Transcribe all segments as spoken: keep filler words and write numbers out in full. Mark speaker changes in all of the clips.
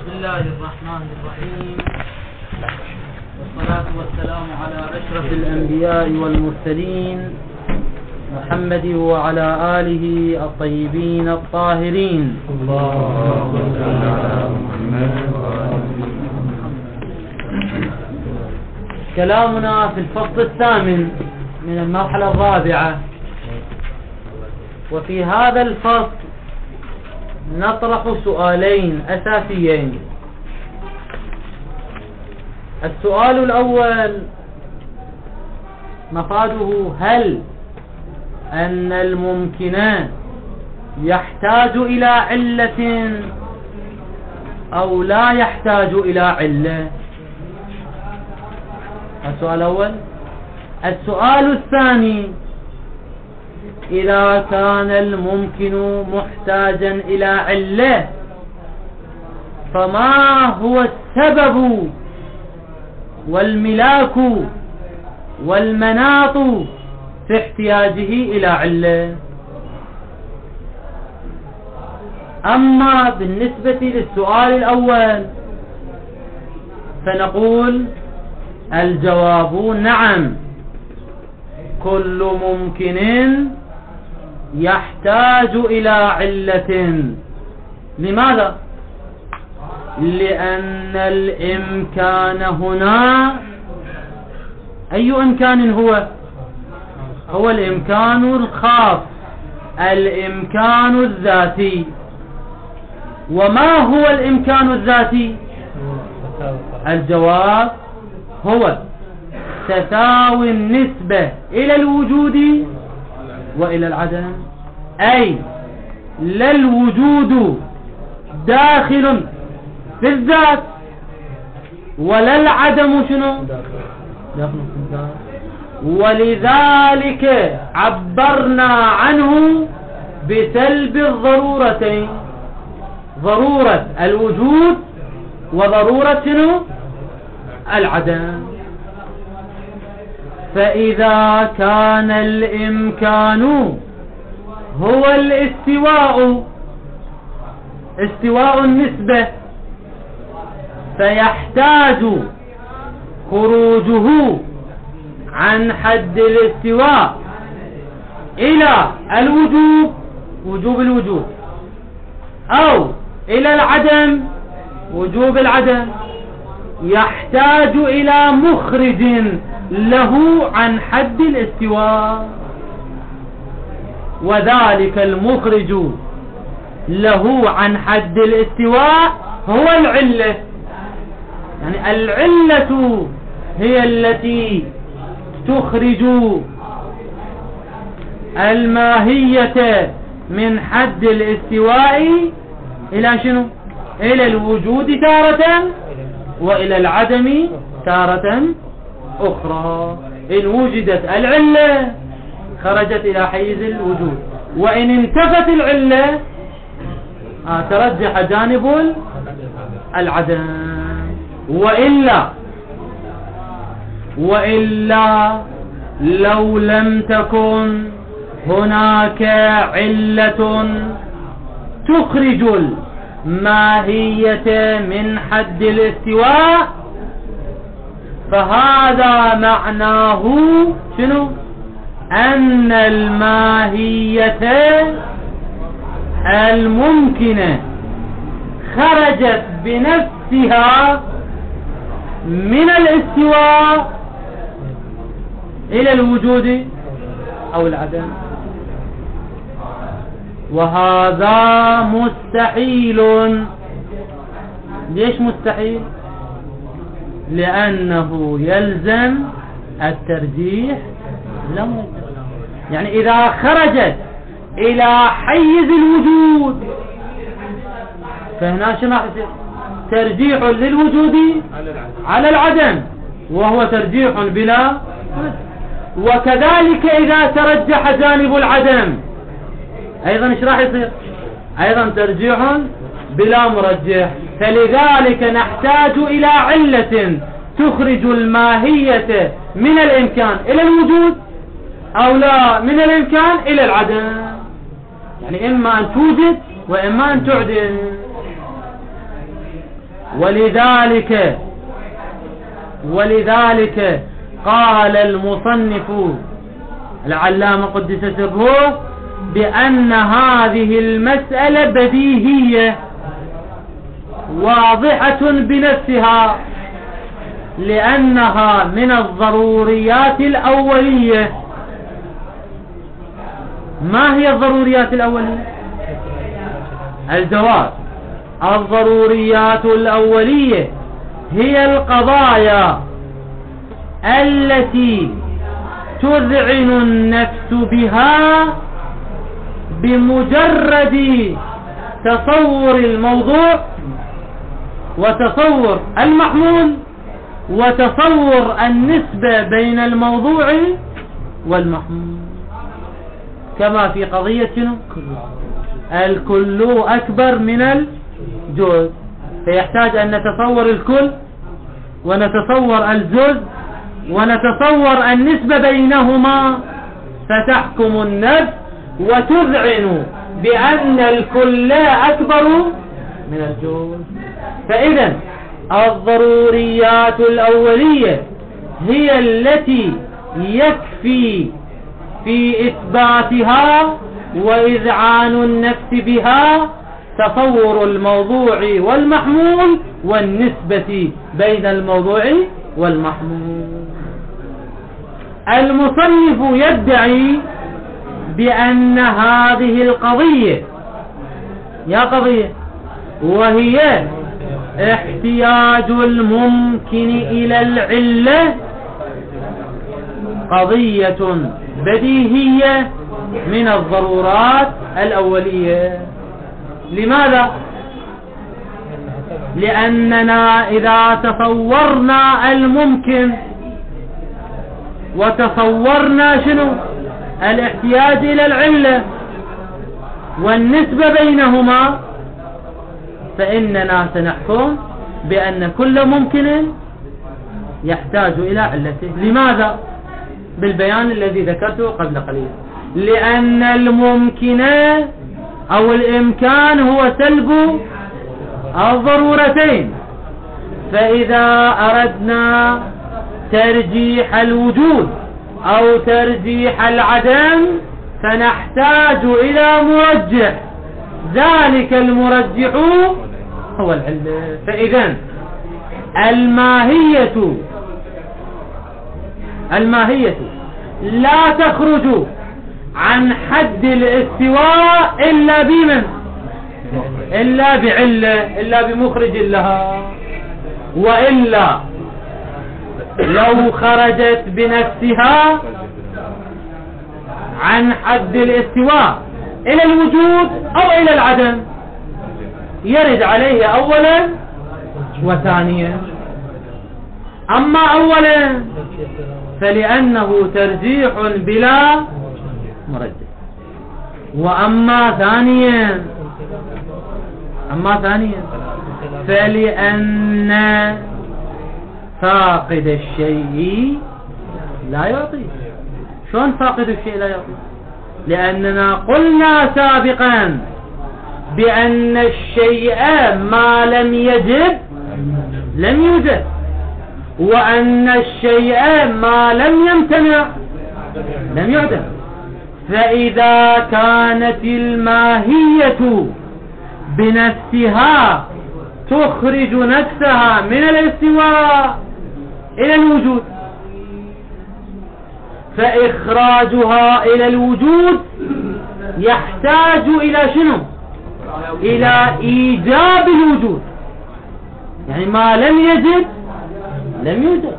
Speaker 1: بسم الله الرحمن الرحيم، والصلاة والسلام على أشرف الأنبياء والمرسلين محمد وعلى آله الطيبين الطاهرين. كلامنا في الفصل الثامن من المرحلة الرابعة، وفي هذا الفصل نطرح سؤالين أساسيين. السؤال الأول مفاده: هل أن الممكن يحتاج إلى علة أو لا يحتاج إلى علة؟ السؤال الأول. السؤال الثاني: إذا كان الممكن محتاجا إلى علة، فما هو السبب والملاك والمناط في احتياجه إلى علة؟ أما بالنسبة للسؤال الأول فنقول الجواب نعم، كل ممكن يحتاج إلى علة. لماذا؟ لأن الإمكان هنا أي إمكان هو؟ هو الإمكان الخاص، الإمكان الذاتي. وما هو الإمكان الذاتي؟ الجواب هو تساوي النسبة إلى الوجود وإلى العدم، أي لا الوجود داخل في الذات ولا العدم شنو داخل في الذات. ولذلك عبرنا عنه بسلب الضرورتين، ضرورة الوجود وضرورة شنو العدم. فإذا كان الإمكان هو الاستواء، استواء النسبة، فيحتاج خروجه عن حد الاستواء إلى الوجوب، وجوب الوجوب، أو إلى العدم، وجوب العدم. يحتاج إلى مخرج له عن حد الاستواء، وذلك المخرج له عن حد الاستواء هو العلة. يعني العلة هي التي تخرج الماهية من حد الاستواء إلى شنو؟ إلى الوجود تارة وإلى العدم تارة أخرى. إن وجدت العلة خرجت إلى حيز الوجود، وإن انتفت العلة آه ترجح جانب العدم. وإلا وإلا لو لم تكن هناك علة تخرج الماهية من حد الاستواء، فهذا معناه شنو؟ أن الماهية الممكنة خرجت بنفسها من الاستواء إلى الوجود أو العدم، وهذا مستحيل. ليش مستحيل؟ لأنه يلزم الترجيح. لم يعني إذا خرجت إلى حيز الوجود فهنا شنو راح يصير؟ ترجيح للوجود على العدم، وهو ترجيح بلا. وكذلك إذا ترجح جانب العدم أيضا ايش راح يصير؟ أيضا ترجيح بلا مرجح. فلذلك نحتاج إلى علة تخرج الماهية من الإمكان إلى الوجود، أو لا من الإمكان إلى العدم. يعني إما أن توجد وإما أن تعدم. ولذلك ولذلك قال المصنف العلامة قدس سره بأن هذه المسألة بديهية واضحة بنفسها، لأنها من الضروريات الأولية. ما هي الضروريات الأولية؟ الجواب: الضروريات الأولية هي القضايا التي تذعن النفس بها بمجرد تصور الموضوع وتصور المحمول وتصور النسبة بين الموضوع والمحمول، كما في قضية الكل أكبر من الجزء، فيحتاج أن نتصور الكل ونتصور الجزء ونتصور النسبة بينهما، فتحكم النفس وتذعن بأن الكل أكبر من الجزء. فإذا الضروريات الأولية هي التي يكفي في إثباتها وإذعان النفس بها تصور الموضوع والمحمول والنسبة بين الموضوع والمحمول. المصنف يدعي بأن هذه القضية يا قضية وهي احتياج الممكن إلى العلة قضية بديهية من الضرورات الأولية. لماذا؟ لأننا إذا تصورنا الممكن وتصورنا شنو الاحتياج إلى العلة والنسبة بينهما، فإننا سنحكم بأن كل ممكن يحتاج إلى علته. لماذا؟ بالبيان الذي ذكرته قبل قليل، لأن الممكن أو الإمكان هو سلب الضرورتين، فإذا أردنا ترجيح الوجود أو ترجيح العدم فنحتاج إلى مرجح، ذلك المرجح هو العلة. فإذا الماهية الماهية لا تخرج عن حد الاستواء إلا بمن؟ إلا بعلة، إلا بمخرج لها، وإلا لو خرجت بنفسها عن حد الاستواء إلى الوجود أو إلى العدم يرد عليه أولا وثانيا. أما أولا فلأنه ترجيح بلا مرجح، وأما ثانيا أما ثانيا فلأن فاقد الشيء لا يعطي. شلون فاقد الشيء لا يعطي؟ لأننا قلنا سابقا بأن الشيء ما لم يجب لم يوجد، وأن الشيء ما لم يمتنع لم يعدم. فإذا كانت الماهية بنفسها تخرج نفسها من الاستواء إلى الوجود، فإخراجها إلى الوجود يحتاج إلى شنو؟ إلى إيجاب الوجود، يعني ما لم يجد لم يوجد.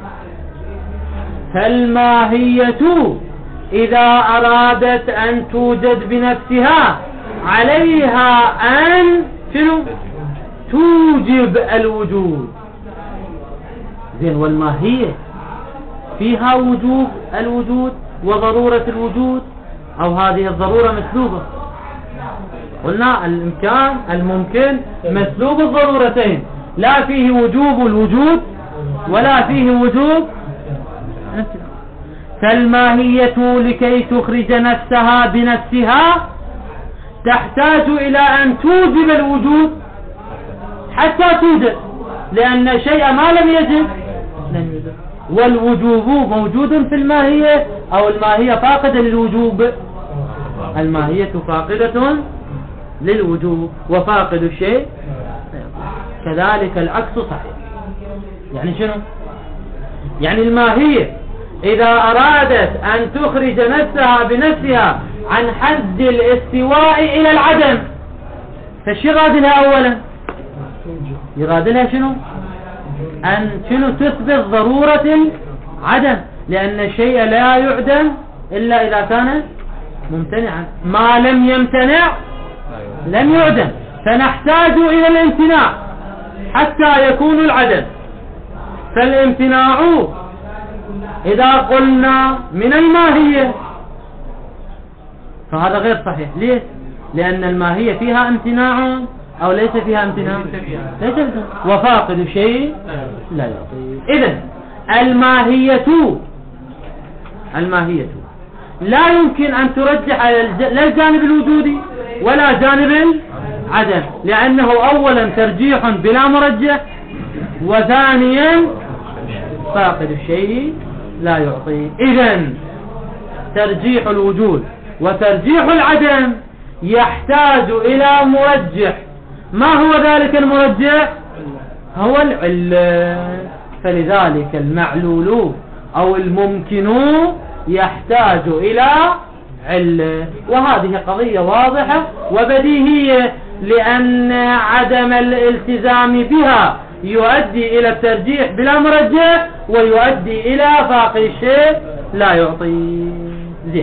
Speaker 1: فالماهية إذا أرادت أن توجد بنفسها عليها أن شنو؟ توجب الوجود. زين، والماهية فيها وجوب الوجود وضرورة الوجود، أو هذه الضرورة مسلوبة؟ قلنا الإمكان الممكن مسلوب الضرورتين، لا فيه وجوب الوجود ولا فيه وجوب. فالماهية لكي تخرج نفسها بنفسها تحتاج إلى أن توجب الوجود حتى توجد، لأن شيء ما لم يجب لم يجب. والوجوب موجود في الماهية أو الماهية فاقدة للوجوب؟ الماهية فاقدة للوجوب، وفاقد الشيء كذلك العكس صحيح. يعني شنو؟ يعني الماهية إذا أرادت أن تخرج نفسها بنفسها عن حد الاستواء إلى العدم، فش يراد لها أولا؟ يراد لها شنو؟ أن شنو تثبت ضرورة العدم، لأن الشيء لا يعدم إلا إذا كان ممتنعا، ما لم يمتنع لم يعدم، فنحتاج إلى الامتناع حتى يكون العدم. فالامتناع إذا قلنا من الماهية فهذا غير صحيح. ليش؟ لأن الماهية فيها امتناع أو ليس فيها امتناع؟ ليس امتناع، وفاقد شيء لا يعطي. إذن الماهية الماهية لا يمكن أن ترجح لا الجانب الوجودي ولا جانب العدم، لأنه أولا ترجيح بلا مرجح، وثانيا فاقد الشيء لا يعطي. إذن ترجيح الوجود وترجيح العدم يحتاج إلى مرجح. ما هو ذلك المرجح؟ هو العلة. فلذلك المعلول أو الممكن يحتاج إلى علة، وهذه قضية واضحة وبديهية، لأن عدم الالتزام بها يؤدي إلى الترجيح بلا مرجح، ويؤدي إلى فاقد الشيء لا يعطي. زين،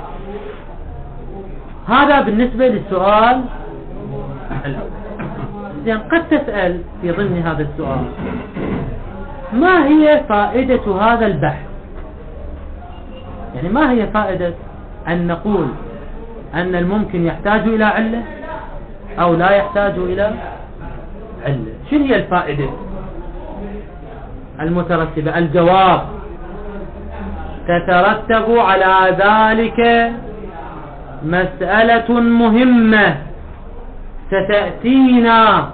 Speaker 1: هذا بالنسبة للسؤال الأول. زين، قد تسأل في ضمن هذا السؤال ما هي فائدة هذا البحث؟ يعني ما هي فائدة أن نقول أن الممكن يحتاج إلى علة أو لا يحتاج إلى علة؟ شنو هي الفائدة المترتبة؟ الجواب: تترتب على ذلك مسألة مهمة ستأتينا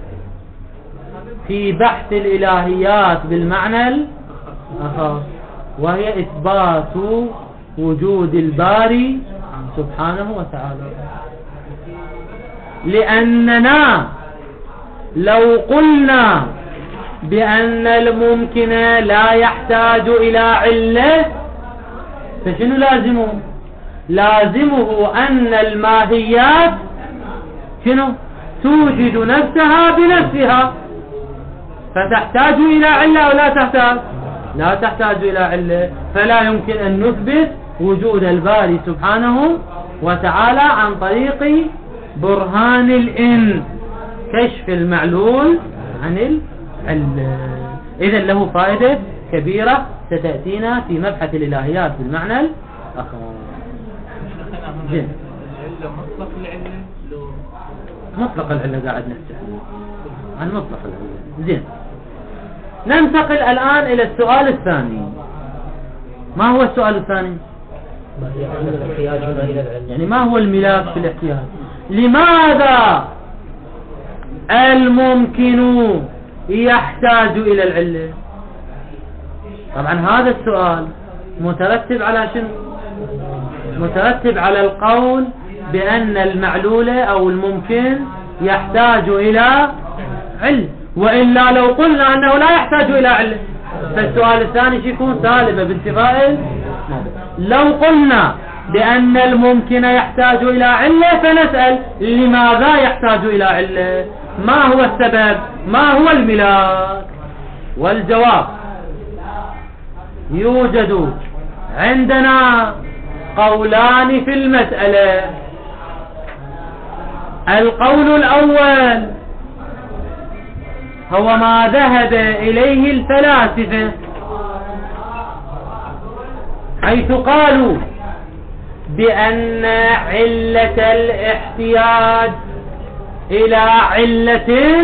Speaker 1: في بحث الإلهيات بالمعنى الآخر، وهي إثبات وجود الباري سبحانه وتعالى. لأننا لو قلنا بأن الممكن لا يحتاج إلى علة فشنو لازمه؟ لازمه أن الماهيات شنو؟ توجد نفسها بنفسها، فتحتاج إلى علة أو لا تحتاج؟ لا تحتاج إلى علة. فلا يمكن أن نثبت وجود الباري سبحانه وتعالى عن طريق برهان الإن، كشف المعلول عن العلة. إذن له فائدة كبيرة ستأتينا في مبحث الإلهيات بالمعنى الآخر. زين،
Speaker 2: مطلق العلة
Speaker 1: مطلق العلة قاعد نحكي عن مطلق العلة. زين، ننتقل الآن إلى السؤال الثاني. ما هو السؤال الثاني؟ يعني ما هو الملاك في الاحتياج؟ لماذا الممكن يحتاج إلى العلة؟ طبعا هذا السؤال مترتب على شنو؟ مترتب على القول بأن المعلول أو الممكن يحتاج إلى علة، وإلا لو قلنا أنه لا يحتاج إلى علة فالسؤال الثاني يكون سالبا بانتفاء. لو قلنا بأن الممكن يحتاج إلى علة فنسأل لماذا يحتاج إلى علة؟ ما هو السبب؟ ما هو الملاك؟ والجواب: يوجد عندنا قولان في المسألة. القول الأول هو ما ذهب إليه الفلاسفة، حيث قالوا بأن علة الاحتياج إلى علة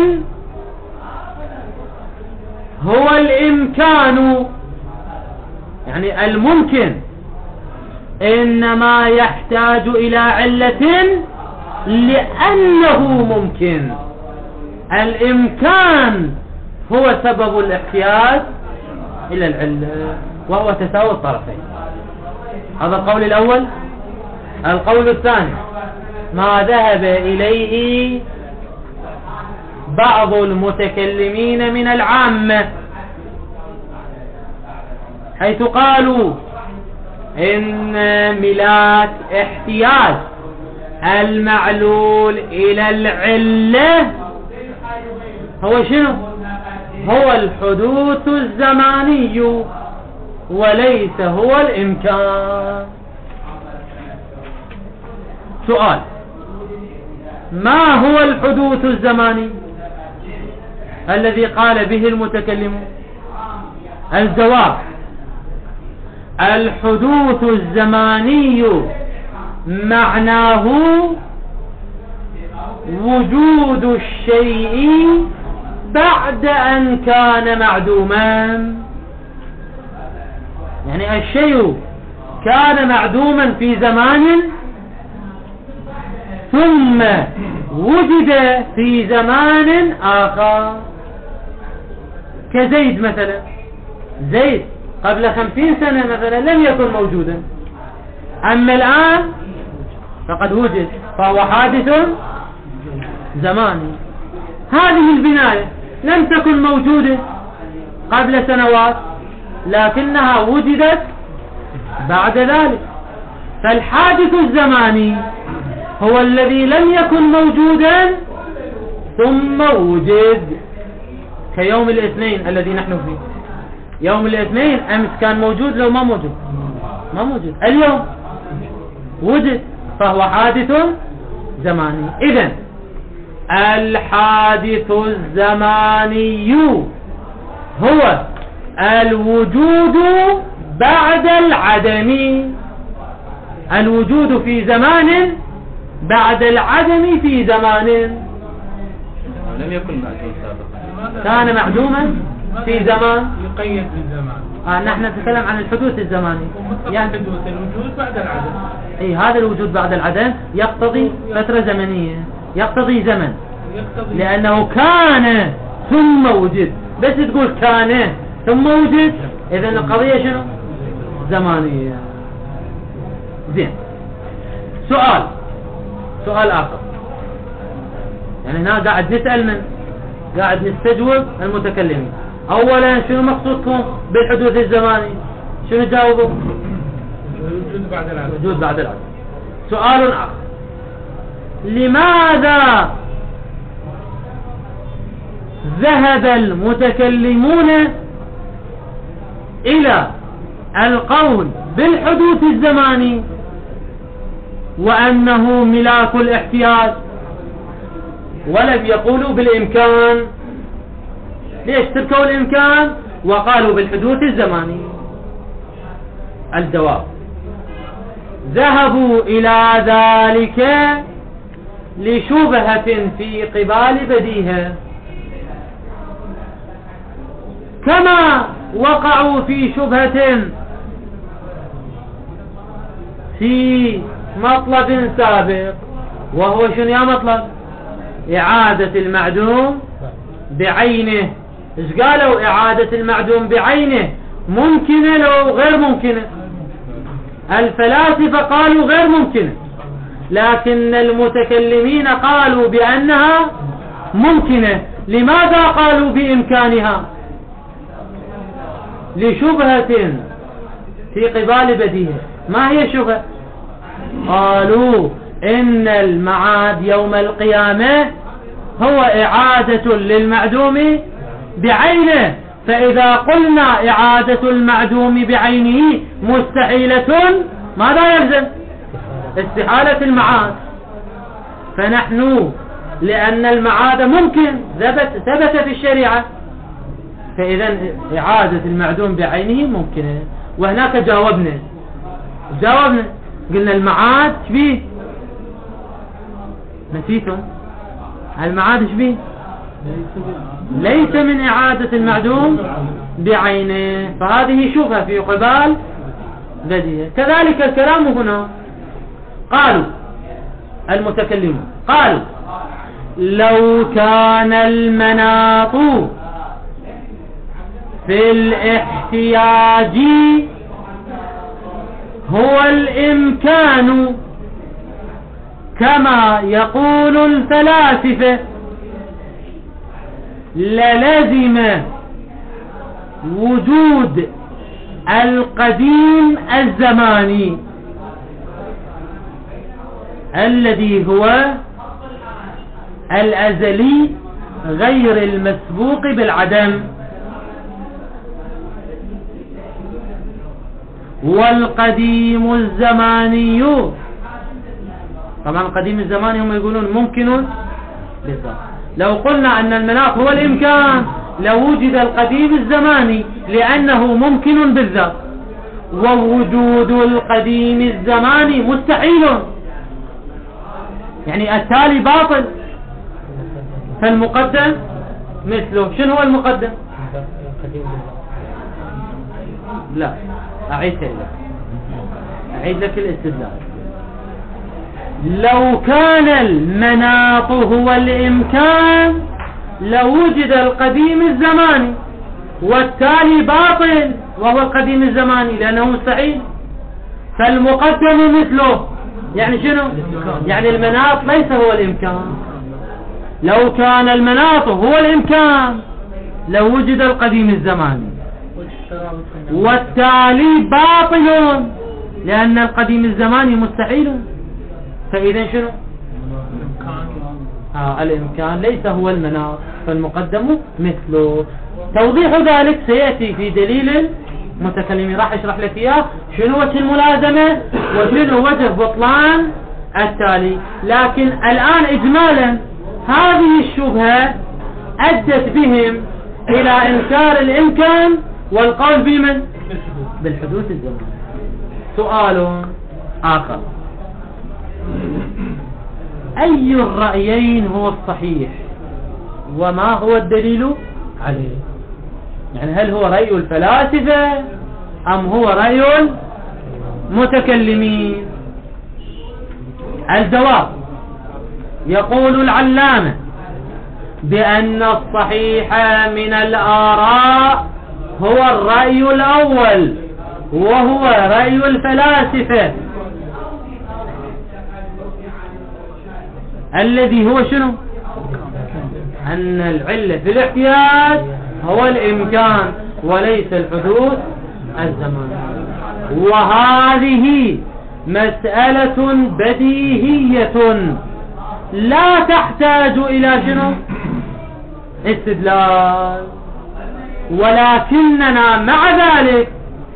Speaker 1: هو الإمكان. يعني الممكن إنما يحتاج إلى علة لأنه ممكن. الإمكان هو سبب الاحتياج إلى العلة، وهو تساوي الطرفين. هذا القول الأول. القول الثاني ما ذهب إليه بعض المتكلمين من العامة، حيث قالوا إن ملاك احتياج المعلول إلى العلة هو شنو؟ هو الحدوث الزماني وليس هو الإمكان. سؤال: ما هو الحدوث الزماني الذي قال به المتكلمون؟ الجواب: الحدوث الزماني معناه وجود الشيء بعد أن كان معدوما. يعني الشيء كان معدوما في زمان ثم وجد في زمان آخر، كزيد مثلا. زيد قبل خمسين سنة مثلا لم يكن موجودا، أما الآن فقد وجد، فهو حادث زماني. هذه البناية لم تكن موجودة قبل سنوات، لكنها وجدت بعد ذلك. فالحادث الزماني هو الذي لم يكن موجودا ثم وجد، كيوم الاثنين الذي نحن فيه. يوم الاثنين أمس كان موجود لو ما موجود؟ ما موجود. اليوم وجد، فهو حادث زماني. إذن الحادث الزماني هو الوجود بعد العدم، الوجود في زمان بعد العدم في زمان.
Speaker 2: لم يكن معدوم سابقا،
Speaker 1: كان معدوما في زمان
Speaker 2: يقيد بالزمان.
Speaker 1: آه نحن نتكلم عن الحدوث الزماني،
Speaker 2: يعني الوجود بعد العدم.
Speaker 1: اي هذا الوجود بعد العدم يقتضي فترة زمنية، يقتضي زمن، يقتضي لأنه كان ثم وجد. بس تقول كان ثم وجد، إذن القضية شنو؟ زمانية. زين. سؤال سؤال آخر، يعني هنا قاعد نسأل من؟ قاعد نستجوب المتكلمين. أولا شنو مقصودكم بالحدوث الزماني؟ شنو جاوبوا؟
Speaker 2: الوجود بعد العدم.
Speaker 1: الوجود بعد العدم. سؤال آخر: لماذا ذهب المتكلمون إلى القول بالحدوث الزماني وأنه ملاك الاحتياج، ولم يقولوا بالإمكان؟ ليش تركوا الإمكان وقالوا بالحدوث الزماني؟ الجواب: ذهبوا إلى ذلك لشبهة في قبال بديهة، كما وقعوا في شبهة في مطلب سابق، وهو شنو يا مطلب؟ إعادة المعدوم بعينه. إيش قالوا؟ إعادة المعدوم بعينه ممكنة لو غير ممكنة. الفلاسفة قالوا غير ممكنة، لكن المتكلمين قالوا بأنها ممكنة. لماذا قالوا بإمكانها؟ لشبهة في قبال بديهة. ما هي شبهة؟ قالوا إن المعاد يوم القيامة هو إعادة للمعدوم بعينه، فإذا قلنا إعادة المعدوم بعينه مستحيلة، ماذا يلزم؟ استحالة المعاد. فنحن لأن المعاد ممكن ثبت, ثبت في الشريعة، فإذا إعادة المعدوم بعينه ممكنة. وهناك جاوبنا جاوبنا قلنا المعاد شبيه؟ نسيتم؟ المعاد شبيه؟ ليس من إعادة المعدوم بعينه، فهذه شبهة في قبال بديهة. كذلك الكلام هنا. قالوا المتكلمون قالوا: لو كان المناط في الاحتياج هو الإمكان كما يقول الفلاسفة للزم وجود القديم الزماني الذي هو الأزلي غير المسبوق بالعدم، والقديم الزماني طبعا القديم الزماني هم يقولون ممكن بالذات. لو قلنا أن المناط هو الإمكان لوجد القديم الزماني لأنه ممكن بالذات، ووجود القديم الزماني مستحيل، يعني التالي باطل، فالمقدم مثله. شنو هو المقدم؟ لا أعيد لك أعيد لك الاستدلال. لو كان المناط هو الإمكان لوجد القديم الزماني، والتالي باطل وهو القديم الزماني لأنه مستحيل، فالمقدم مثله. يعني شنو؟ يعني المناط ليس هو الإمكان. لو كان المناط هو الإمكان لوجد القديم الزماني، والتالي باطل لأن القديم الزماني مستحيل، فإذا شنو؟ آه الإمكان ليس هو المناط، فالمقدم مثله. توضيح ذلك سيأتي في دليل المتكلمين، راح اشرح لك إياه شنو وجه الملازمة وشنو وجه بطلان التالي. لكن الآن إجمالا هذه الشبهة أدت بهم إلى إنكار الإمكان والقول بمن؟ بالحدوث الزماني. سؤال آخر: أي الرأيين هو الصحيح وما هو الدليل عليه؟ يعني هل هو رأي الفلاسفة أم هو رأي المتكلمين؟ الجواب: يقول العلامة بأن الصحيح من الآراء هو الرأي الأول، وهو رأي الفلاسفة الذي هو شنو؟ أن العلة في الاحتياج هو الإمكان وليس الحدوث الزماني. وهذه مسألة بديهية لا تحتاج إلى شنو؟ استدلال. ولكننا مع ذلك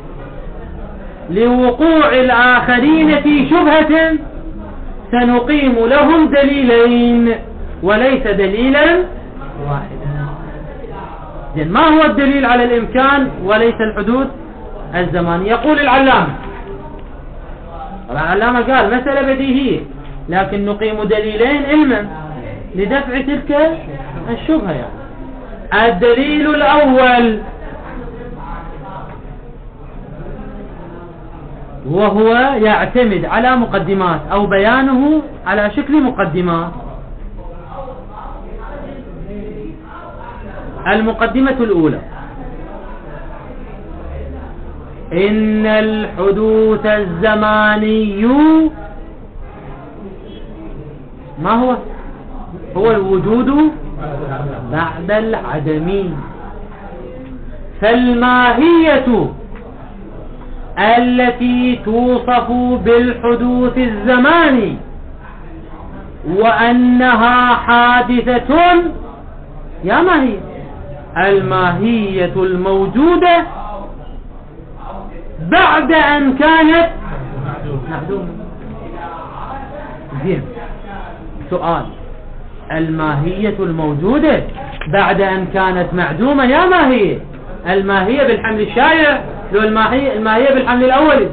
Speaker 1: لوقوع الآخرين في شبهة سنقيم لهم دليلين وليس دليلا واحدا. إذن ما هو الدليل على الإمكان وليس الحدوث الزماني؟ يقول العلامة، العلامة قال مسألة بديهية لكن نقيم دليلين علما لدفع تلك الشبهة. يعني الدليل الأول وهو يعتمد على مقدمات أو بيانه على شكل مقدمات. المقدمة الأولى: إن الحدوث الزماني ما هو؟ هو الوجود بعد العدم. فالماهية التي توصف بالحدوث الزماني وأنها حادثة يا ما هي؟ الماهية الموجودة بعد أن كانت معدومة. زين، سؤال: الماهية الموجودة بعد أن كانت معدومة يا ما هي؟ الماهية بالحمل الشائع لو الماهية الماهية بالحمل الأولي؟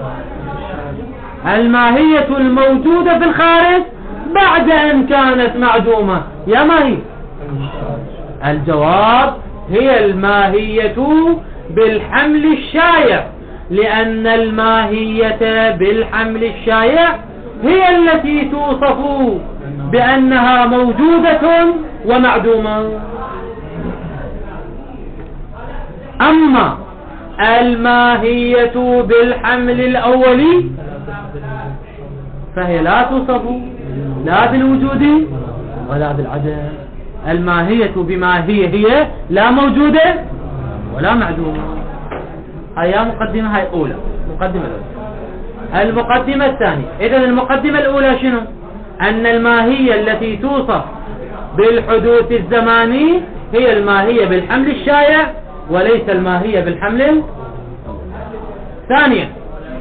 Speaker 1: الماهية الموجودة في الخارج بعد أن كانت معدومة يا ما هي؟ الجواب: هي الماهية بالحمل الشائع، لأن الماهية بالحمل الشائع هي التي توصف بأنها موجودة ومعدومة. أما أما الماهية بالحمل الأولي فهي لا توصف لا بالوجود ولا بالعدم. الماهية بما هي هي لا موجودة ولا معدومة. هيا مقدمة هاي أولى مقدمة الأولى. المقدمة الثانية، إذن المقدمة الأولى شنو؟ أن الماهية التي توصف بالحدوث الزماني هي الماهية بالحمل الشائع وليس الماهية بالحمل. ثانيا،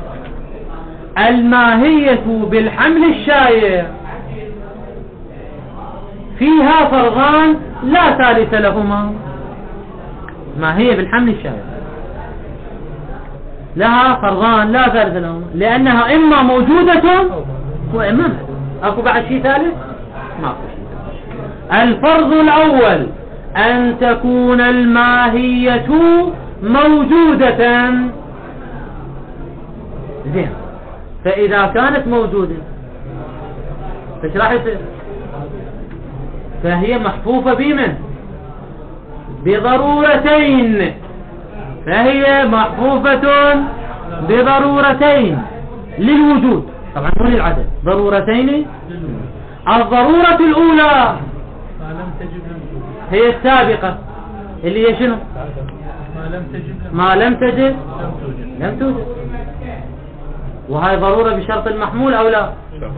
Speaker 1: الماهية بالحمل الشائع فيها فرضان لا ثالث لهما. ماهية بالحمل الشائع لها فرضان لا ثالث لهما، لأنها إما موجودة وإما أكو بعد شيء ثالث ما أكو شيء. الفرض الأول أن تكون الماهية موجودة. زين، فإذا كانت موجودة فايش راح يصير؟ فهي محفوفة بمن؟ بضرورتين. فهي محفوفة بضرورتين للوجود، طبعا مو للعدد، ضرورتين. الضرورة الأولى هي السابقة اللي هي شنو؟ ما لم تجد لم توجد. وهي ضرورة بشرط المحمول أو لا؟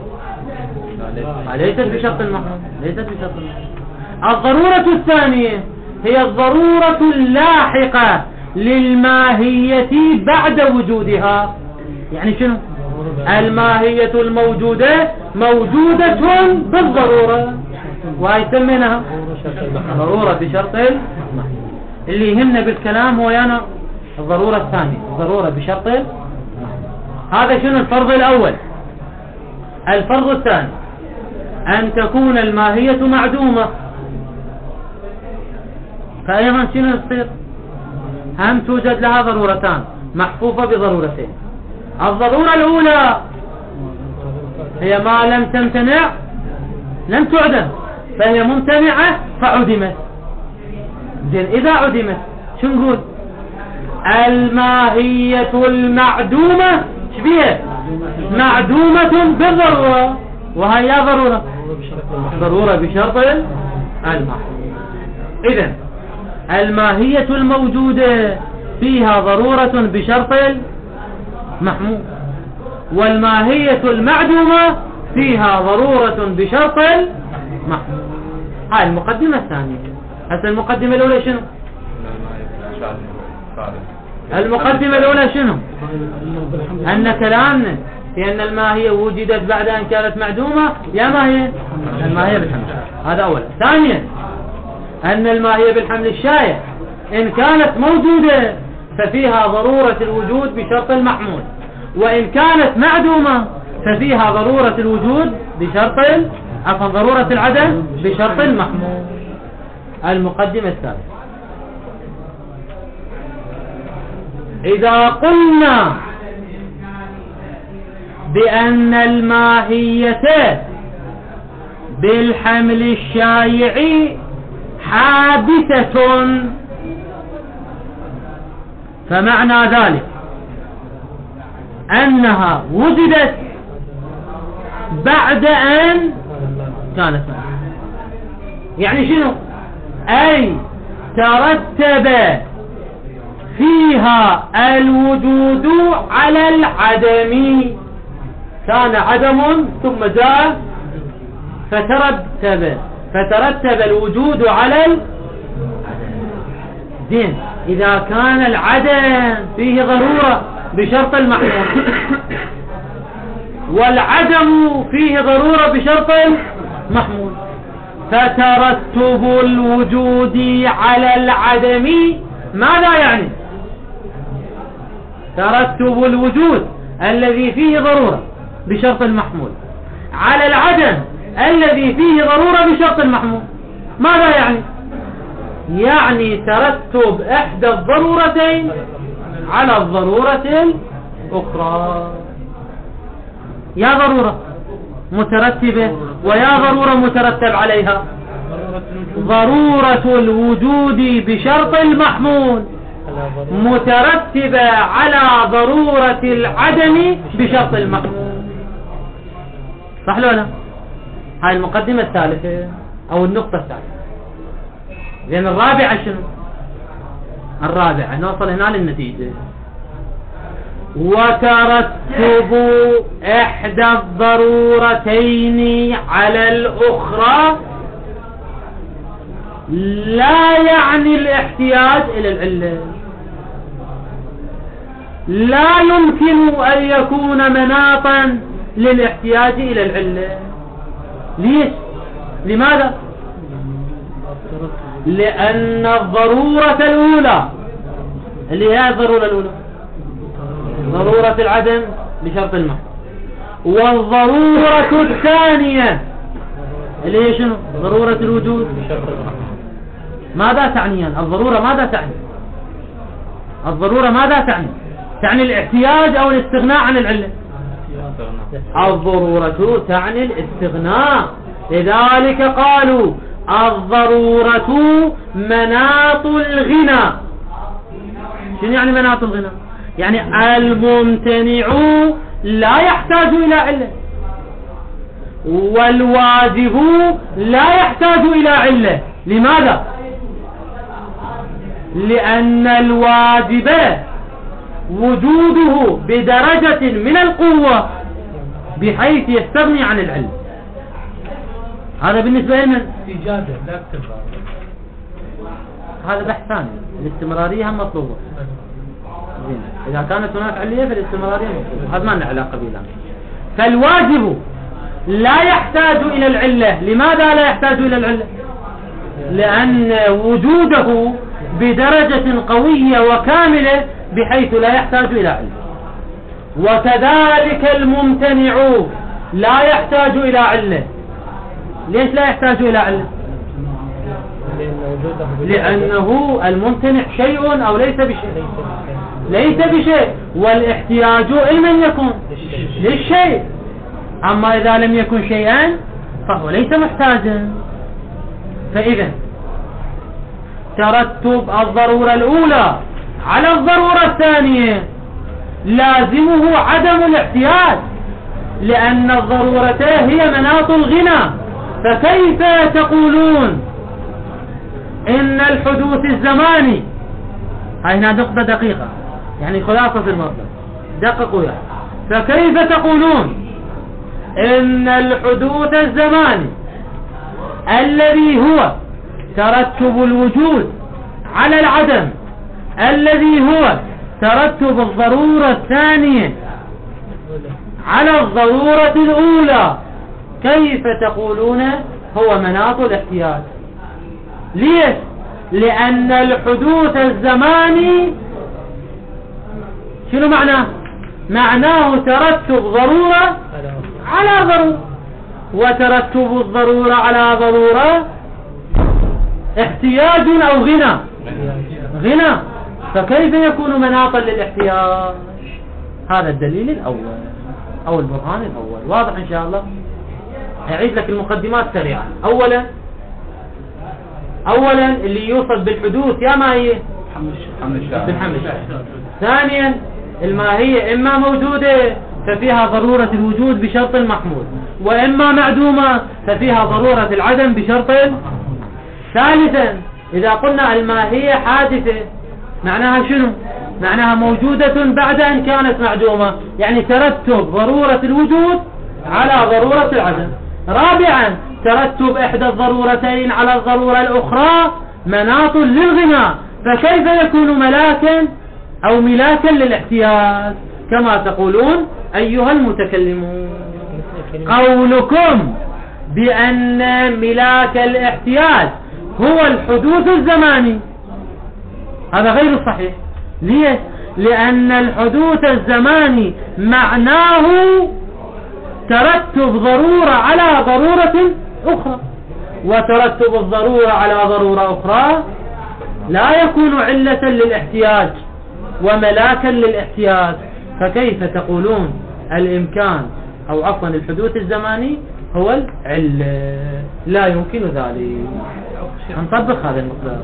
Speaker 1: ليست بشرط المحمول، ليست بشرط المحمول. الضرورة الثانية هي الضرورة اللاحقة للماهية بعد وجودها. يعني شنو؟ الماهية الموجودة موجودة بالضرورة، وهي سميناها ضرورة بشرط المحمول. اللي يهمنا بالكلام هو يعني الضرورة الثانية، الضرورة بشرط المحمول. هذا شنو الفرض الأول. الفرض الثاني أن تكون الماهية معدومة. فأيضا شنو يصير؟ هم توجد لها ضرورتان محفوفة بضرورتين. الضرورة الأولى هي ما لم تمتنع لم تعدم، فهي ممتنعة فعدمت. زين، إذا عدمت شو نقول؟ الماهية المعدومة شبيه معدومة بالضرورة، وهي لا ضرورة، ضرورة بشرط المحمول. إذن الماهية الموجودة فيها ضرورة بشرط المحمول، والماهية المعدومة فيها ضرورة بشرط المحمول. هاي المقدمة الثانية. هسه المقدمة الأولى شنو؟ المقدمة الأولى شنو؟ أن كلامنا في أن الماهية وجدت بعد أن كانت معدومة يا ماهية الماهية بالحمل، هذا أولا. ثانيا، أن الماهية بالحمل الشائع إن كانت موجودة ففيها ضرورة الوجود بشرط المحمول، وإن كانت معدومة ففيها ضرورة الوجود بشرط عفوا ضرورة العدم بشرط المحمول. المقدمة الثالثة، إذا قلنا بأن الماهية بالحمل الشائع حادثة فمعنى ذلك أنها وجدت بعد أن كانت. يعني شنو؟ أي ترتب فيها الوجود على العدم. كان عدم ثم جاء فترتب فترتب الوجود على العدم. زين، إذا كان العدم فيه ضرورة بشرط المحمول والعدم فيه ضرورة بشرط المحمول، فترتب الوجود على العدم ماذا يعني؟ ترتب الوجود الذي فيه ضرورة بشرط المحمول على العدم الذي فيه ضرورة بشرط المحمول ماذا يعني؟ يعني ترتب إحدى الضرورتين على الضرورة الأخرى. يا ضرورة مترتبة ويا ضرورة مترتب عليها. ضرورة الوجود بشرط المحمول مترتبة على ضرورة العدم بشرط المحمول. صح لو لا؟ هاي المقدمة الثالثة أو النقطة الثالثة. لأن الرابعة شنو؟ الرابعة نوصل هنا للنتيجة. وترتب إحدى الضرورتين على الأخرى لا يعني الاحتياج إلى العلة. لا يمكن أن يكون مناطا للاحتياج إلى العلة. ليش؟ لماذا؟ لأن الضرورة الأولى اللي هي الضرورة الأولى ضرورة العدم بشرط المحض، والضرورة الثانية اللي هي شنو؟ ضرورة الوجود بشرط المحض. ماذا تعنيان؟ الضرورة ماذا تعني؟ الضرورة ماذا تعني؟ تعني الاحتياج أو الاستغناء عن العلة؟ الضرورة تعني الاستغناء. لذلك قالوا الضرورة مناط الغنى. شنو يعني مناط الغنى؟ يعني الممتنع لا يحتاج إلى علة، والواجب لا يحتاج إلى علة. لماذا؟ لأن الواجب وجوده بدرجة من القوة بحيث يستغني عن العلة. هذا بالنسبة لمن؟
Speaker 2: إيجاده لا اكتفاء.
Speaker 1: هذا بحث ثاني. الاستمرارية هم مطلوبة. إذا كانت هناك علية فالاستمرارية مطلوبة. هذا ما لنا علاقة به الآن. فالواجب لا يحتاج إلى العلة. لماذا لا يحتاج إلى العلة؟ لأن وجوده بدرجة قوية وكاملة بحيث لا يحتاج إلى علة. وكذلك الممتنع لا يحتاج إلى علة. ليش لا يحتاج إلى علة؟ لأنه الممتنع شيء أو ليس بشيء. ليس بشيء، والاحتياج لمن يكون؟ للشيء. أما إذا لم يكن شيئا فهو ليس محتاجا. فإذا ترتب الضرورة الأولى على الضرورة الثانية لازمه عدم الاحتياج، لأن الضرورة هي مناط الغنى. فكيف تقولون إن الحدوث الزماني، هاي هنا نقطة دقيقة يعني خلاصة المطلب، دققوا يعني. فكيف تقولون إن الحدوث الزماني الذي هو ترتب الوجود على العدم، الذي هو ترتب الضرورة الثانية على الضرورة الأولى، كيف تقولون هو مناط الاحتياج؟ ليش؟ لأن الحدوث الزماني شنو معناه؟ معناه ترتب ضرورة على ضرورة، وترتب الضرورة على ضرورة احتياج أو غنى. غنى. فكيف يكون مناطا للاحتياج؟ هذا الدليل الأول أو البرهان الأول. واضح إن شاء الله؟ أعيد لك المقدمات سريعا. أولا أولا اللي يوصل بالحدوث يا ما هي بالحمل. ثانيا الماهية إما موجودة ففيها ضرورة الوجود بشرط المحمول، وإما معدومة ففيها ضرورة العدم بشرط. ثالثا إذا قلنا الماهية حادثة معناها شنو؟ معناها موجودة بعد أن كانت معدومة، يعني ترتب ضرورة الوجود على ضرورة العدم. رابعا ترتب إحدى الضرورتين على الضرورة الأخرى مناط للغنى، فكيف يكون ملاكا أو ملاكا للاحتياج كما تقولون أيها المتكلمون؟ قولكم بأن ملاك الاحتياج هو الحدوث الزماني هذا غير صحيح. ليش؟ لأن الحدوث الزماني معناه ترتب ضرورة على ضرورة أخرى، وترتب الضرورة على ضرورة أخرى لا يكون علة للاحتياج وملاكا للاحتياج. فكيف تقولون الإمكان أو عفوا الحدوث الزماني هو العلة؟ لا يمكن ذلك. نطبق هذا المقدار.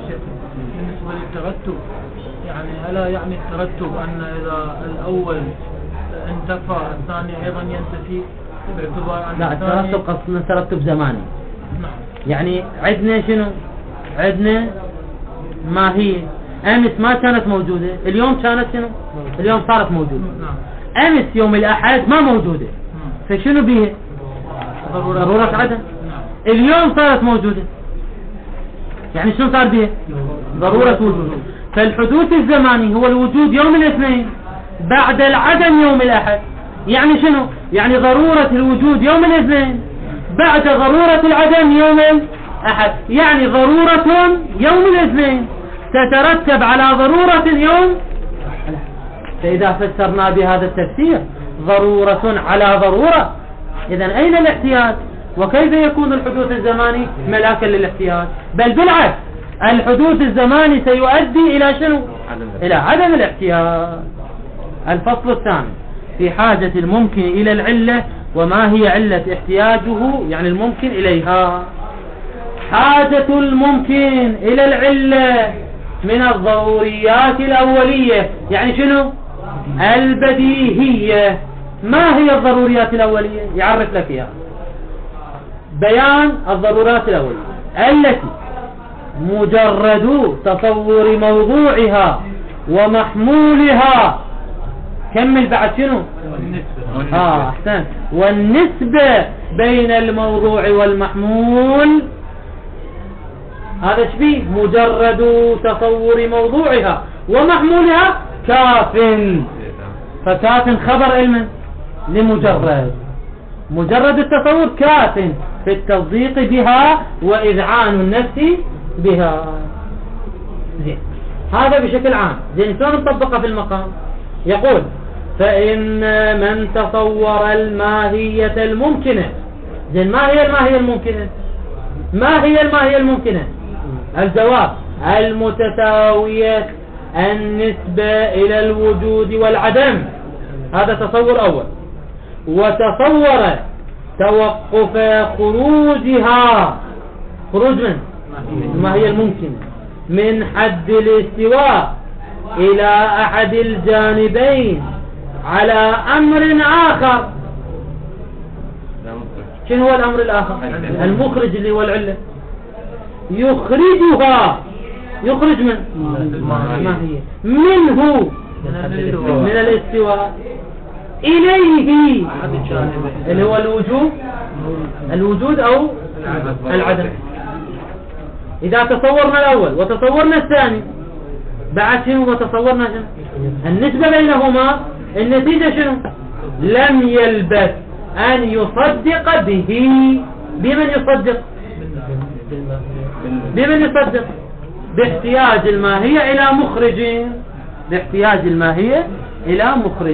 Speaker 3: بالنسبة للترتب يعني ألا يعني الترتب أن إذا الأول انتفى الثاني أيضا ينتفي باعتبار أن
Speaker 1: لا
Speaker 3: الثاني
Speaker 1: الترتب قصدنا ترتب زماني.
Speaker 3: نعم.
Speaker 1: يعني عندنا شنو؟ عندنا ما هي أمس ما كانت موجودة، اليوم كانت شنو؟ اليوم صارت موجودة.
Speaker 3: نعم.
Speaker 1: أمس يوم الأحد ما موجودة،
Speaker 3: نعم.
Speaker 1: فشنو بيها؟ ضرورة عدم.
Speaker 3: نعم.
Speaker 1: اليوم صارت موجودة، يعني شنو صار بيها؟ ضرورة وجود. فالحدوث الزماني هو الوجود يوم الاثنين بعد العدم يوم الأحد. يعني شنو؟ يعني ضرورة الوجود يوم الاثنين بعد ضرورة العدم يوم الأحد، يعني ضرورة يوم الاثنين تترتب على ضرورة يوم. فإذا فسرنا بهذا التفسير ضرورة على ضرورة، إذن أين الاحتياج؟ وكيف يكون الحدوث الزماني ملاكا للاحتياج؟ بل بالعكس، الحدوث الزماني سيؤدي إلى شنو؟ إلى عدم الاحتياج. الفصل الثاني في حاجة الممكن إلى العلة وما هي علة احتياجه، يعني الممكن إليها. حاجة الممكن إلى العلة من الضروريات الأولية، يعني شنو؟ البديهية. ما هي الضروريات الأولية؟ يعرف لك إياها. بيان الضرورات الأولية التي مجرد تصور موضوعها ومحمولها. كمل بعد شنو؟
Speaker 2: والنسبة.
Speaker 1: آه أحسن. والنسبة بين الموضوع والمحمول، هذا شبيه مجرد تصور موضوعها ومحمولها كاف. فكاف خبر علم لمجرد، مجرد التصور كاف في التصديق بها وإذعان النفس بها. زين، هذا بشكل عام. زين، شلون نطبقه في المقام؟ يقول فإن من تصور الماهية الممكنة. زين، ما هي الماهية الممكنة؟ ما هي الماهية الممكنة؟ الجواب المتساوية النسبة إلى الوجود والعدم. هذا تصور أول. وتصور توقف خروجها، خروج من الماهية الممكنة من حد الاستواء إلى أحد الجانبين على أمر آخر. شنو هو الأمر الآخر؟ المخرج اللي هو العلة. يخرجها، يخرج من الماهية منه من الاستواء إليه اللي هو الوجود، الوجود أو العدم. إذا تصورنا الأول وتصورنا الثاني بعد شنو وتصورنا شنو؟ النسبة بينهما، النتيجة شنو؟ لم يلبث أن يصدق به. بمن يصدق؟ بمن يصدق؟ باحتياج الماهية إلى مخرج، باحتياج الماهية إلى مخرج.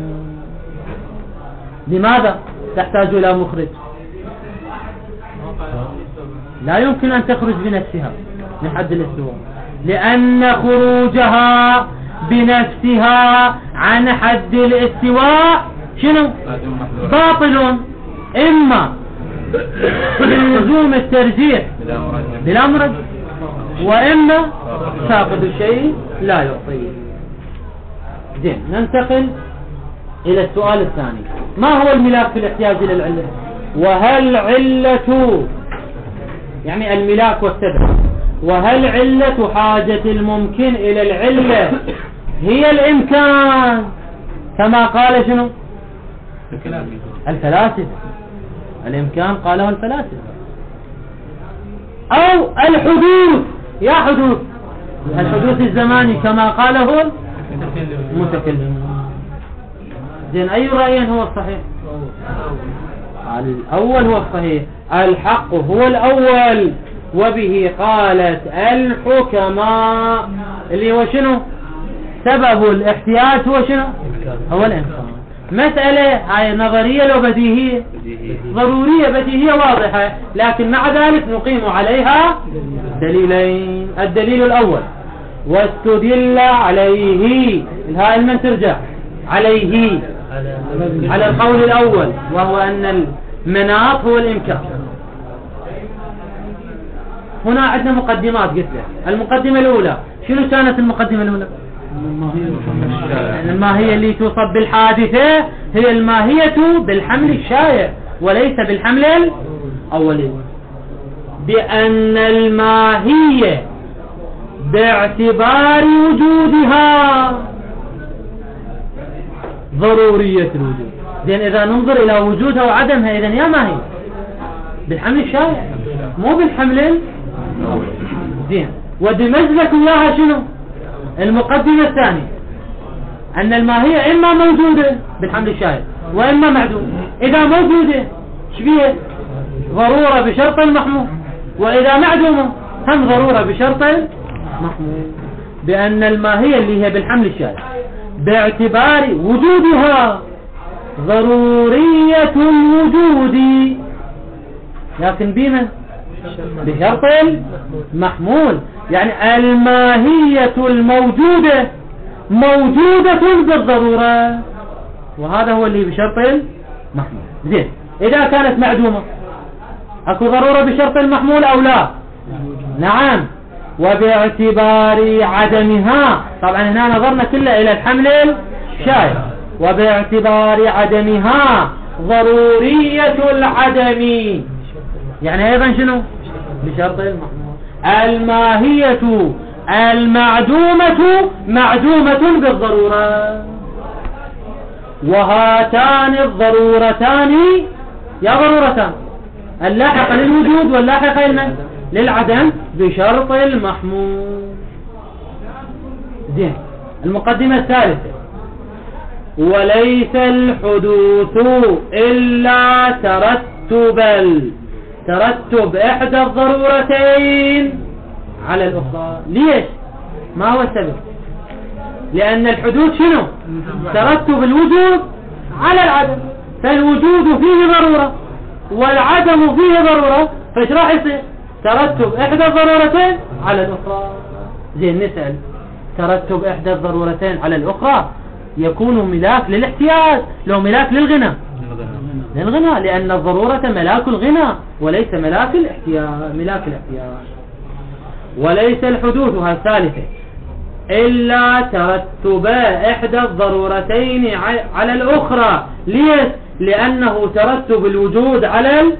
Speaker 1: لماذا تحتاج إلى مخرج؟ لا يمكن أن تخرج بنفسها من حد الاستواء، لأن خروجها بنفسها عن حد الاستواء شنو؟ باطل، إما بلزوم الترجيح بلا مرجح، وإما فاقد الشيء لا يعطيه. زين، ننتقل إلى السؤال الثاني. ما هو الملاك في الاحتياج إلى العلة؟ وهل علة، يعني الملاك والسبب، وهل علة حاجة الممكن إلى العلة هي الإمكان كما قال شنو؟ الفلاسفة. الإمكان قاله الفلاسفة، أو الحدوث. يا حدوث، الحدوث الزماني كما قاله المتكلم. زين، أي رأي هو الصحيح؟ الأول هو الصحيح، الحق هو الأول، وبه قالت الحكماء، اللي هو شنو؟ سبب الاحتياج هو شنو؟ هو الإمكان. مسألة هاي نظرية لو بديهية؟ ضرورية بديهية واضحة، لكن مع ذلك نقيم عليها دليلين. الدليل الأول واستدل عليه، الهاء لمن ترجع؟ عليه، على القول الأول، وهو أن المناط هو الإمكان. هنا عندنا مقدمات قلت له. المقدمة الأولى شنو كانت المقدمة الأولى؟ الماهية اللي توصف بالحادثة هي الماهية بالحمل الشائع وليس بالحمل الأولي. بأن الماهية باعتبار وجودها ضرورية الوجود. زين إذا ننظر إلى وجودها وعدمها إذن يا ماهية بالحمل الشائع مو بالحمل الأولي. زين وبمزلك إياها شنو؟ المقدمة الثانية أن الماهية إما موجودة بالحمل الشائع وإما معدومة. إذا موجودة شبيه ضرورة بشرط المحمول، وإذا معدومة هم ضرورة بشرط المحمول. بأن الماهية اللي هي بالحمل الشائع باعتبار وجودها ضرورية الوجود لكن بما بشرط المحمول. يعني الماهية الموجودة موجودة بالضرورة وهذا هو اللي بشرط المحمول. زين إذا كانت معدومة أكو ضرورة بشرط المحمول أو لا؟ نعم. وباعتبار عدمها طبعا هنا نظرنا كله إلى الحمل الشائع. وباعتبار عدمها ضرورية العدم يعني أيضا شنو بشرط المحمول. الماهية المعدومة معدومة بالضرورة. وهاتان الضرورتان يا ضرورتان اللاحقة للوجود واللاحقة للعدم بشرط المحمول. زين المقدمة الثالثة وليس الحدوث إلا ترتب ترتب إحدى الضرورتين على الأخرى. ليش؟ ما هو السبب؟ لأن الحدوث شنو؟ ترتب الوجود على العدم، فالوجود فيه ضرورة والعدم فيه ضرورة، فايش راح يصير؟ ترتب إحدى الضرورتين على الأخرى. زين نسأل ترتب إحدى الضرورتين على الأخرى يكون ملاك للاحتياج لو ملاك للغنى؟ للغنى، لأن الضرورة ملاك الغنى وليس ملاك الاحتياج ملاك الاحتياج. وليس الحدوث الثالثة إلا ترتب إحدى الضرورتين على الأخرى. ليش؟ لأنه ترتب الوجود على العدم.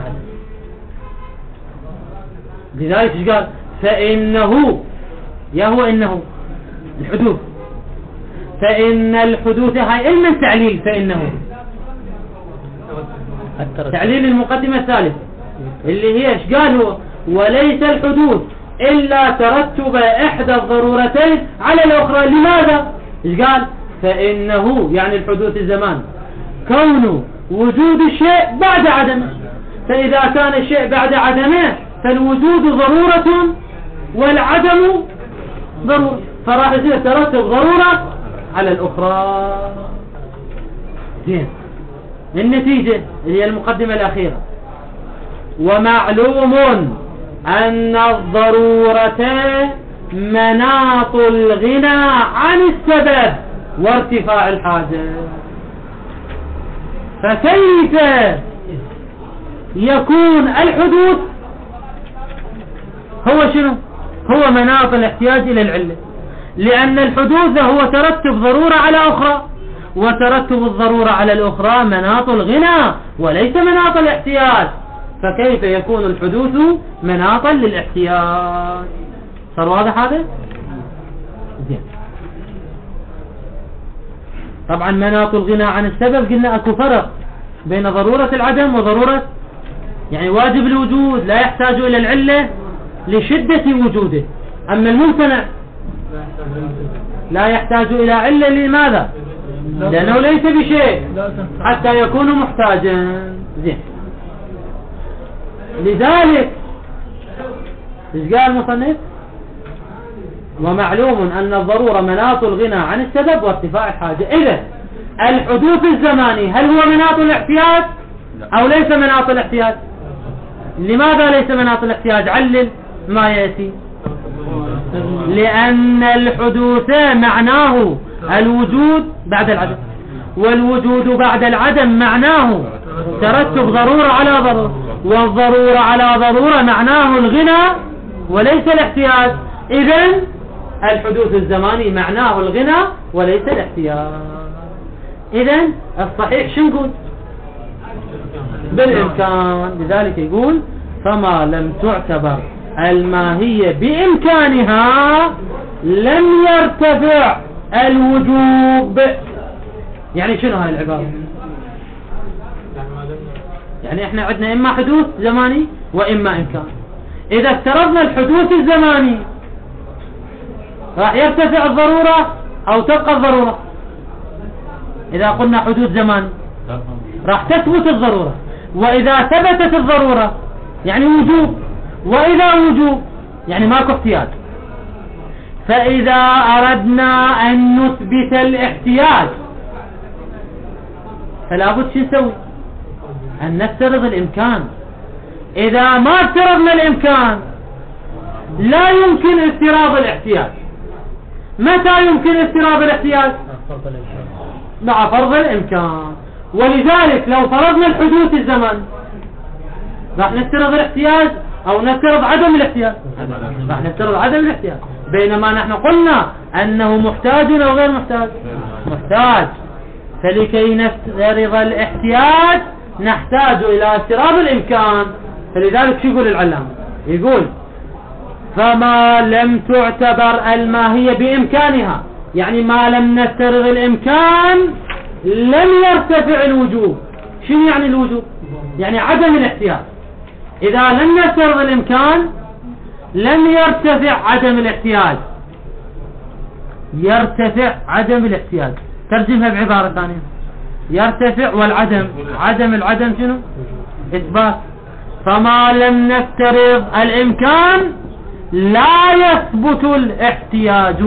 Speaker 1: لذلك قال فإنه يا هو إنه الحدوث فإن الحدوث هاي من تعليل فإنه تعليل المقدمة الثالثة اللي هي ايش قال هو وليس الحدوث إلا ترتب إحدى الضرورتين على الأخرى. لماذا؟ ايش قال؟ فإنه يعني الحدوث الزمان كون وجود الشيء بعد عدمه، فإذا كان الشيء بعد عدمه فالوجود ضرورة والعدم ضرورة، فراح يصير ترتب ضرورة على الأخرى. زين النتيجة اللي هي المقدمة الأخيرة ومعلوم أن الضرورتين مناط الغنى عن السبب وارتفاع الحاجة. فكيف يكون الحدوث هو شنو؟ هو مناط الاحتياج إلى العلة، لأن الحدوث هو ترتب ضرورة على أخرى، وترتب الضرورة على الأخرى مناط الغنى وليس مناط الاحتياج. فكيف يكون الحدوث مناطا للاحتياج؟ صار واضح هذا؟ زين. طبعا مناط الغنى عن السبب قلنا أكو فرق بين ضرورة العدم وضرورة يعني واجب الوجود لا يحتاج إلى العلة لشدة وجوده، أما الممتنع لا يحتاج إلى علة. لماذا؟ لأنه ليس بشيء حتى يكون محتاجا. زين لذلك ايش قال المصنف؟ ومعلوم أن الضرورة مناط الغنى عن السبب وارتفاع الحاجة. إذا الحدوث الزماني هل هو مناط الاحتياج أو ليس مناط الاحتياج؟ لماذا ليس مناط الاحتياج؟ علل ما يأتي. لأن الحدوث معناه الوجود بعد العدم، والوجود بعد العدم معناه ترتب ضرورة على ضرورة، والضرورة على ضرورة معناه الغنى وليس الاحتياج، إذن الحدوث الزماني معناه الغنى وليس الاحتياج. إذن الصحيح شو نقول؟ بالإمكان. لذلك يقول فما لم تعتبر الماهية بإمكانها لم يرتفع الوجوب. يعني شنو هاي العبارة؟ يعني احنا عندنا إما حدوث زماني وإما إمكان. إذا افترضنا الحدوث الزماني راح يرتفع الضرورة أو تبقى الضرورة؟ إذا قلنا حدوث زماني راح تثبت الضرورة، وإذا ثبتت الضرورة يعني وجوب، وإذا وجوب يعني ماكو احتياج. فإذا أردنا أن نثبت الاحتياج فلا بد شو نسوي؟ أن نفترض الإمكان. إذا ما افترضنا الإمكان لا يمكن افتراض الاحتياج. متى يمكن افتراض الاحتياج؟ مع فرض الإمكان. ولذلك لو فرضنا الحدوث الزمن راح نفترض الاحتياج أو نفترض عدم الاحتياج؟ راح نفترض عدم الاحتياج. بينما نحن قلنا أنه محتاج أو غير محتاج؟ محتاج. فلكي نفترض الاحتياج نحتاج إلى افتراض الإمكان. فلذلك شو يقول العلامة؟ يقول فما لم تعتبر الماهية بإمكانها، يعني ما لم نفترض الإمكان لم يرتفع الوجوب. شو يعني الوجوب؟ يعني عدم الاحتياج. إذا لم نفترض الإمكان لم يرتفع عدم الاحتياج. يرتفع عدم الاحتياج. ترجمها بعبارة ثانية. يرتفع والعدم، عدم العدم شنو؟ إثبات. فما لم نفترض الإمكان لا يثبت الاحتياج.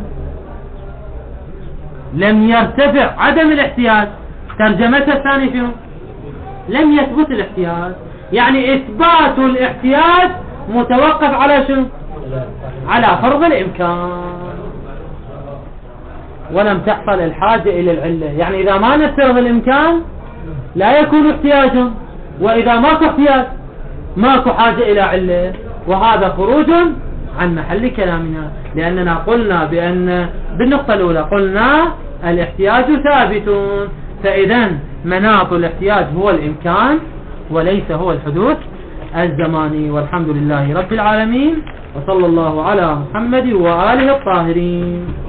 Speaker 1: لم يرتفع عدم الاحتياج. ترجمتها الثانية شنو؟ لم يثبت الاحتياج، يعني إثبات الاحتياج متوقف على شنو؟ على فرض الإمكان. ولم تحصل الحاجة إلى العلة، يعني إذا ما نفترض الإمكان لا يكون احتياجا، وإذا ماكو احتياج ماكو حاجة إلى علة. وهذا خروج عن محل كلامنا، لأننا قلنا بأن بالنقطة الأولى قلنا الاحتياج ثابت، فإذا مناط الاحتياج هو الإمكان وليس هو الحدوث الزماني. والحمد لله رب العالمين، وصلى الله على محمد وآله الطاهرين.